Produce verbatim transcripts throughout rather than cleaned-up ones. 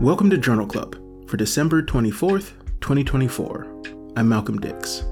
Welcome to Journal Club for December twenty-fourth, twenty twenty-four. I'm Malcolm Dix.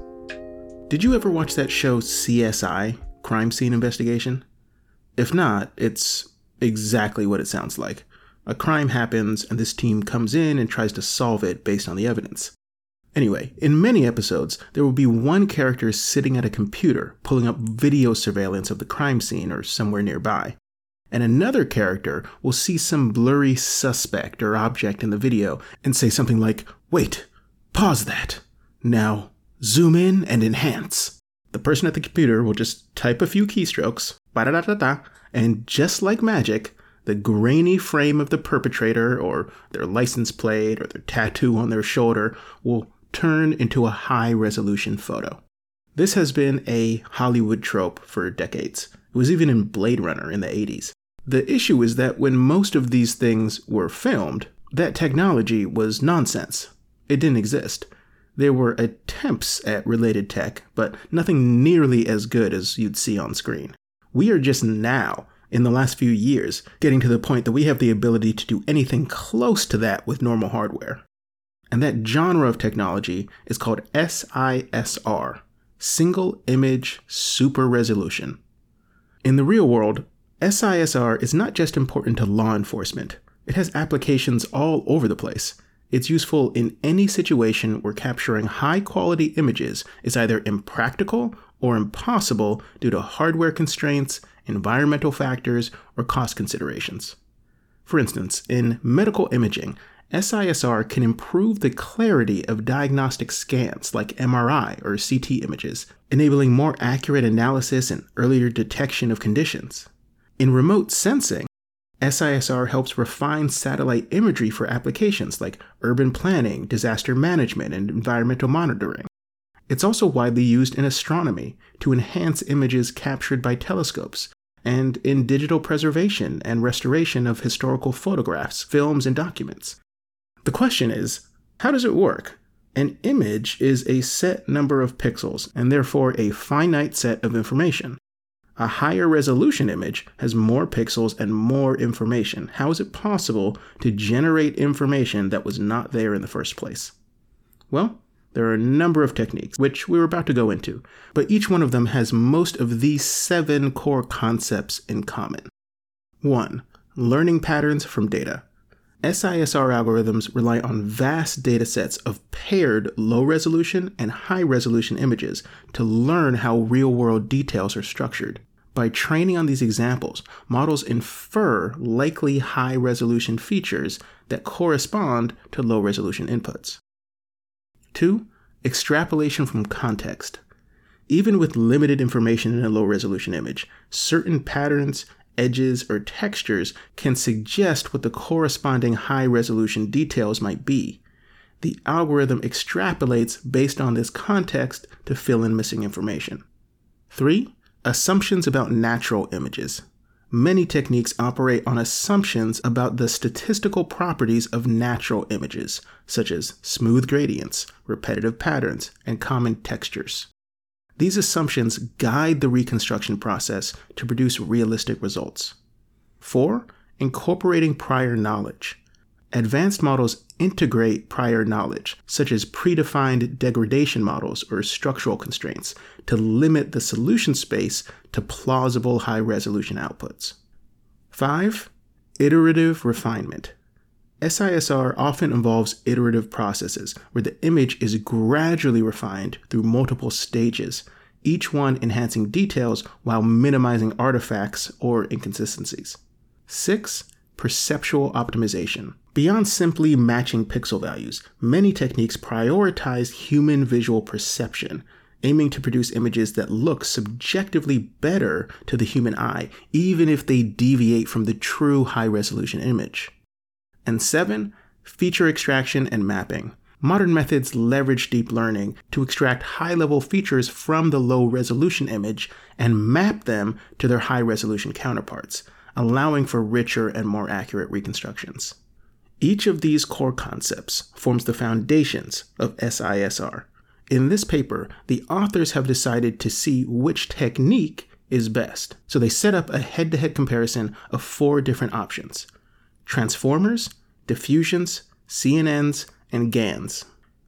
Did you ever watch that show C S I, Crime Scene Investigation? If not, it's exactly what it sounds like. A crime happens and this team comes in and tries to solve it based on the evidence. Anyway, in many episodes, there will be one character sitting at a computer pulling up video surveillance of the crime scene or somewhere nearby. And another character will see some blurry suspect or object in the video and say something like, "Wait, pause that. Now, zoom in and enhance." The person at the computer will just type a few keystrokes, ba-da-da-da-da, and just like magic, the grainy frame of the perpetrator or their license plate or their tattoo on their shoulder will turn into a high-resolution photo. This has been a Hollywood trope for decades. It was even in Blade Runner in the eighties. The issue is that when most of these things were filmed, that technology was nonsense. It didn't exist. There were attempts at related tech, but nothing nearly as good as you'd see on screen. We are just now, in the last few years, getting to the point that we have the ability to do anything close to that with normal hardware. And that genre of technology is called S I S R, Single Image Super Resolution. In the real world, S I S R is not just important to law enforcement. It has applications all over the place. It's useful in any situation where capturing high-quality images is either impractical or impossible due to hardware constraints, environmental factors, or cost considerations. For instance, in medical imaging, S I S R can improve the clarity of diagnostic scans like M R I or C T images, enabling more accurate analysis and earlier detection of conditions. In remote sensing, S I S R helps refine satellite imagery for applications like urban planning, disaster management, and environmental monitoring. It's also widely used in astronomy to enhance images captured by telescopes, and in digital preservation and restoration of historical photographs, films, and documents. The question is, how does it work? An image is a set number of pixels, and therefore a finite set of information. A higher resolution image has more pixels and more information. How is it possible to generate information that was not there in the first place? Well, there are a number of techniques, which we're about to go into, but each one of them has most of these seven core concepts in common. One, learning patterns from data. S I S R algorithms rely on vast data sets of paired low-resolution and high-resolution images to learn how real-world details are structured. By training on these examples, models infer likely high-resolution features that correspond to low-resolution inputs. Two, extrapolation from context. Even with limited information in a low-resolution image, certain patterns, edges, or textures can suggest what the corresponding high-resolution details might be. The algorithm extrapolates based on this context to fill in missing information. Three, assumptions about natural images. Many techniques operate on assumptions about the statistical properties of natural images, such as smooth gradients, repetitive patterns, and common textures. These assumptions guide the reconstruction process to produce realistic results. Four, incorporating prior knowledge. Advanced models integrate prior knowledge, such as predefined degradation models or structural constraints, to limit the solution space to plausible high-resolution outputs. Five, iterative refinement. S I S R often involves iterative processes where the image is gradually refined through multiple stages, each one enhancing details while minimizing artifacts or inconsistencies. Six, perceptual optimization. Beyond simply matching pixel values, many techniques prioritize human visual perception, aiming to produce images that look subjectively better to the human eye, even if they deviate from the true high-resolution image. And seven, feature extraction and mapping. Modern methods leverage deep learning to extract high-level features from the low-resolution image and map them to their high-resolution counterparts, allowing for richer and more accurate reconstructions. Each of these core concepts forms the foundations of S I S R. In this paper, the authors have decided to see which technique is best. So they set up a head-to-head comparison of four different options: transformers, diffusions, C N Ns, and GANs.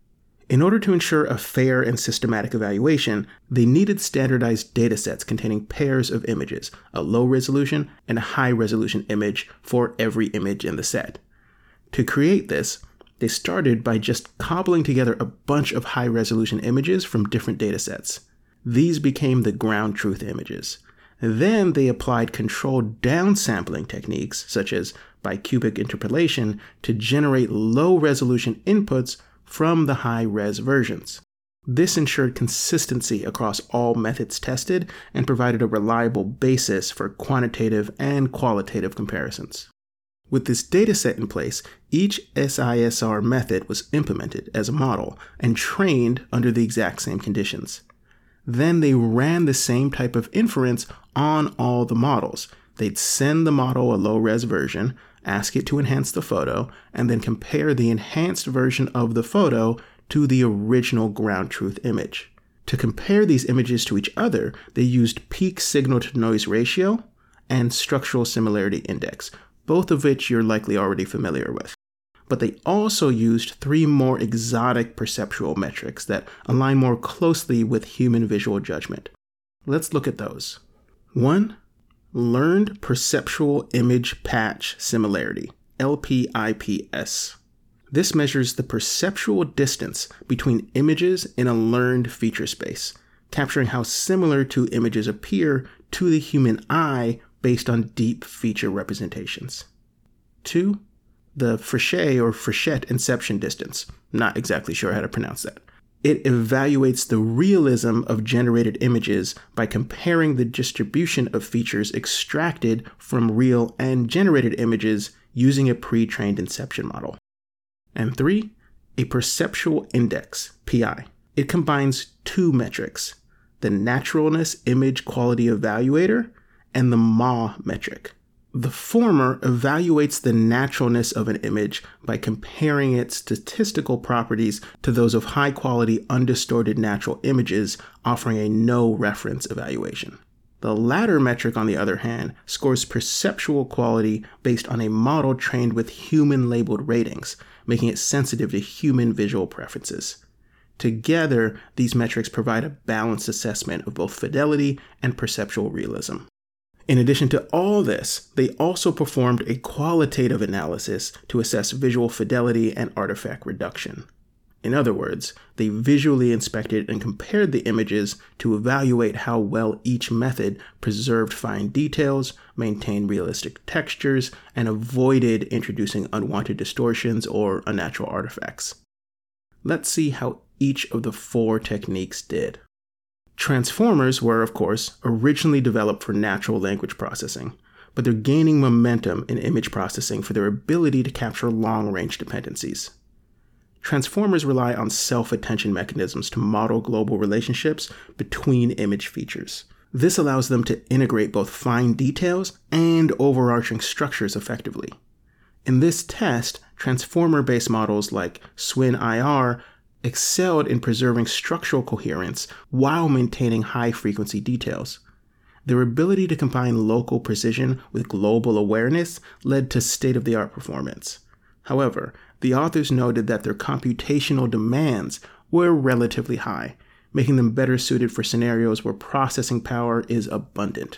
In order to ensure a fair and systematic evaluation, they needed standardized datasets containing pairs of images, a low-resolution and a high-resolution image for every image in the set. To create this, they started by just cobbling together a bunch of high-resolution images from different datasets. These became the ground truth images. Then they applied controlled downsampling techniques, such as bicubic interpolation, to generate low-resolution inputs from the high-res versions. This ensured consistency across all methods tested and provided a reliable basis for quantitative and qualitative comparisons. With this dataset in place, each S I S R method was implemented as a model and trained under the exact same conditions. Then they ran the same type of inference on all the models. They'd send the model a low-res version, ask it to enhance the photo, and then compare the enhanced version of the photo to the original ground truth image. To compare these images to each other, they used peak signal-to-noise ratio and structural similarity index, both of which you're likely already familiar with. But they also used three more exotic perceptual metrics that align more closely with human visual judgment. Let's look at those. One, Learned Perceptual Image Patch Similarity, L P I P S. This measures the perceptual distance between images in a learned feature space, capturing how similar two images appear to the human eye based on deep feature representations. Two, the Fréchet or Fréchet inception distance. Not exactly sure how to pronounce that. It evaluates the realism of generated images by comparing the distribution of features extracted from real and generated images using a pre-trained inception model. And three, a perceptual index, P I. It combines two metrics, the naturalness image quality evaluator and the M A metric. The former evaluates the naturalness of an image by comparing its statistical properties to those of high-quality, undistorted natural images, offering a no-reference evaluation. The latter metric, on the other hand, scores perceptual quality based on a model trained with human-labeled ratings, making it sensitive to human visual preferences. Together, these metrics provide a balanced assessment of both fidelity and perceptual realism. In addition to all this, they also performed a qualitative analysis to assess visual fidelity and artifact reduction. In other words, they visually inspected and compared the images to evaluate how well each method preserved fine details, maintained realistic textures, and avoided introducing unwanted distortions or unnatural artifacts. Let's see how each of the four techniques did. Transformers were, of course, originally developed for natural language processing, but they're gaining momentum in image processing for their ability to capture long-range dependencies. Transformers rely on self-attention mechanisms to model global relationships between image features. This allows them to integrate both fine details and overarching structures effectively. In this test, transformer-based models like SWIN I R excelled in preserving structural coherence while maintaining high-frequency details. Their ability to combine local precision with global awareness led to state-of-the-art performance. However, the authors noted that their computational demands were relatively high, making them better suited for scenarios where processing power is abundant.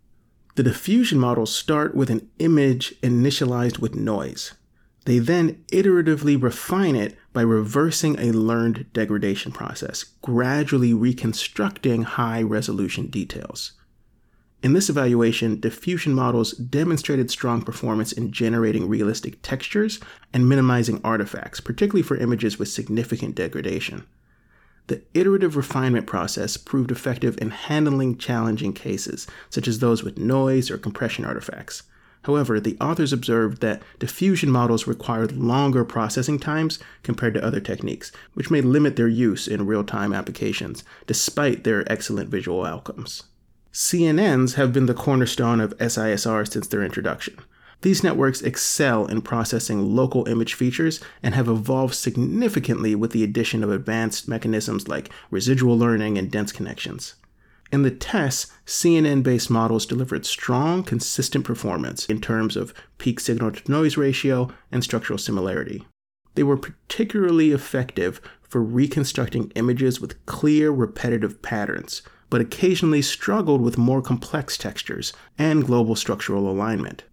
The diffusion models start with an image initialized with noise. They then iteratively refine it by reversing a learned degradation process, gradually reconstructing high-resolution details. In this evaluation, diffusion models demonstrated strong performance in generating realistic textures and minimizing artifacts, particularly for images with significant degradation. The iterative refinement process proved effective in handling challenging cases, such as those with noise or compression artifacts. However, the authors observed that diffusion models required longer processing times compared to other techniques, which may limit their use in real-time applications, despite their excellent visual outcomes. C N Ns have been the cornerstone of S I S R since their introduction. These networks excel in processing local image features and have evolved significantly with the addition of advanced mechanisms like residual learning and dense connections. In the tests, C N N-based models delivered strong, consistent performance in terms of peak signal-to-noise ratio and structural similarity. They were particularly effective for reconstructing images with clear, repetitive patterns, but occasionally struggled with more complex textures and global structural alignment.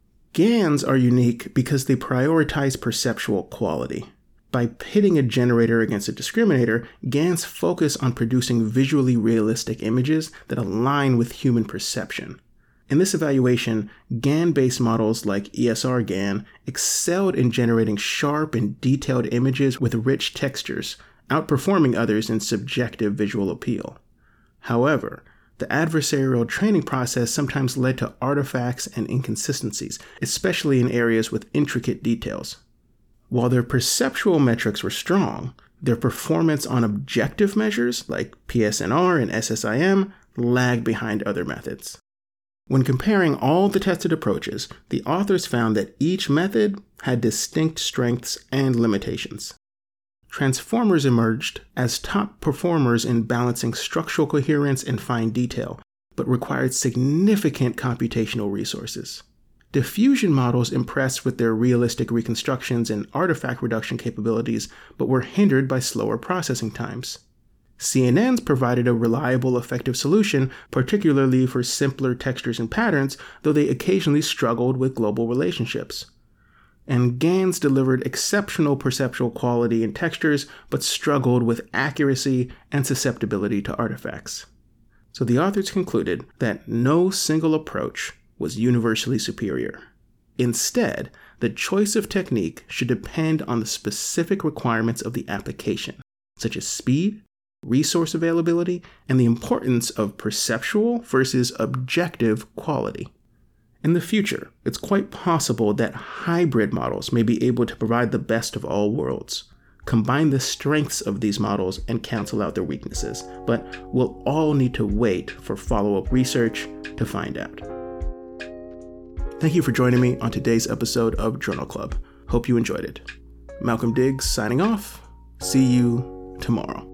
GANs are unique because they prioritize perceptual quality. By pitting a generator against a discriminator, GANs focus on producing visually realistic images that align with human perception. In this evaluation, GAN-based models like E S R GAN excelled in generating sharp and detailed images with rich textures, outperforming others in subjective visual appeal. However, the adversarial training process sometimes led to artifacts and inconsistencies, especially in areas with intricate details. While their perceptual metrics were strong, their performance on objective measures like P S N R and S S I M lagged behind other methods. When comparing all the tested approaches, the authors found that each method had distinct strengths and limitations. Transformers emerged as top performers in balancing structural coherence and fine detail, but required significant computational resources. Diffusion models impressed with their realistic reconstructions and artifact reduction capabilities, but were hindered by slower processing times. C N Ns provided a reliable, effective solution, particularly for simpler textures and patterns, though they occasionally struggled with global relationships. And GANs delivered exceptional perceptual quality and textures, but struggled with accuracy and susceptibility to artifacts. So the authors concluded that no single approach was universally superior. Instead, the choice of technique should depend on the specific requirements of the application, such as speed, resource availability, and the importance of perceptual versus objective quality. In the future, it's quite possible that hybrid models may be able to provide the best of all worlds, combine the strengths of these models and cancel out their weaknesses, but we'll all need to wait for follow-up research to find out. Thank you for joining me on today's episode of Journal Club. Hope you enjoyed it. Malcolm Diggs signing off. See you tomorrow.